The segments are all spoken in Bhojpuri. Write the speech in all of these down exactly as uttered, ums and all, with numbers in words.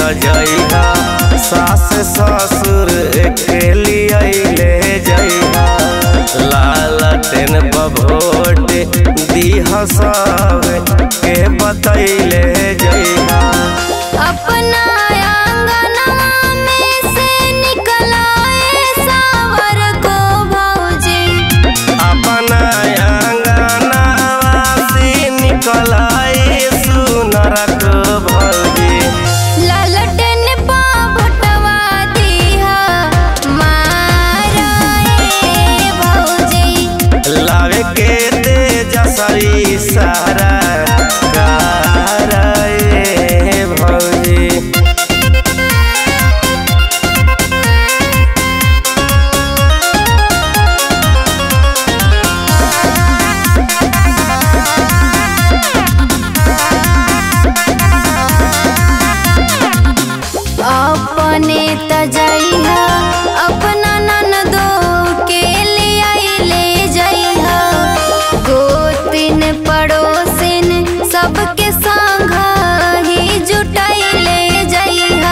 सजैहा सास ससुर के लिए ले जइहा लालटेन बभोट दीह सब के बतैले जइहा अपना आंगनवा में से निकलाए सावर को भौजी अपना आंगनवा से निकलाए सुनर को भौजी लालटेन पा भटवा दीहा माराए भौजी लावे के तेजस्वी सारा अपने तजैहा अपना ननदो के लिए ले जइहा गोतिन पड़ोसिन सबके संग ही जुटाई ले जइहा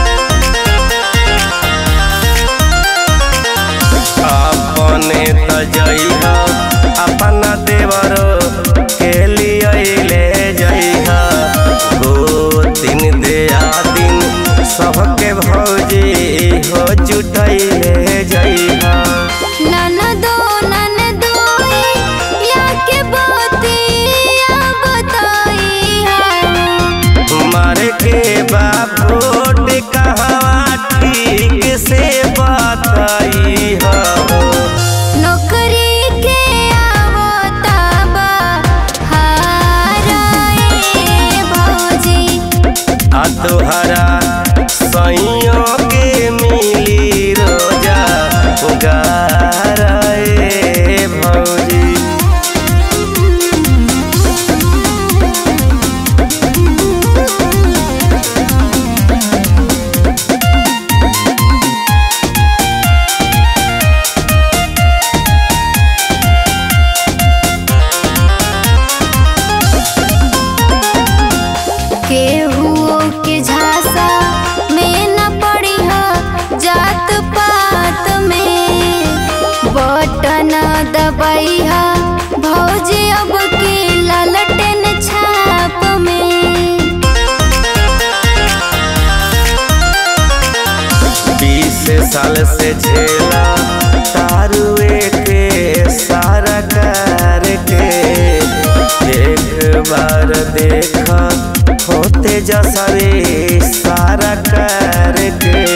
अपने तजैहा अपना देवरो के लिए ले जइहा गोतिन दिया दिन सबके भौजी हो जुटैले जइहा ननदो ननदोई या के बतिया बताइहा मारे के बापोट कहवा ठीक से बताइहा नौकरी के आवता बहाराए भौजी आ तोहरा सैयों के मिली रोजा गाराए भौजी केहुओ के झांसा में न पड़िहा जात पात में बटन दबैहा भौजी अब की लालटेन छाप में बीस साल से झेला तारुए के सारा कर के एक बार देखा होते जसरे सारा कर के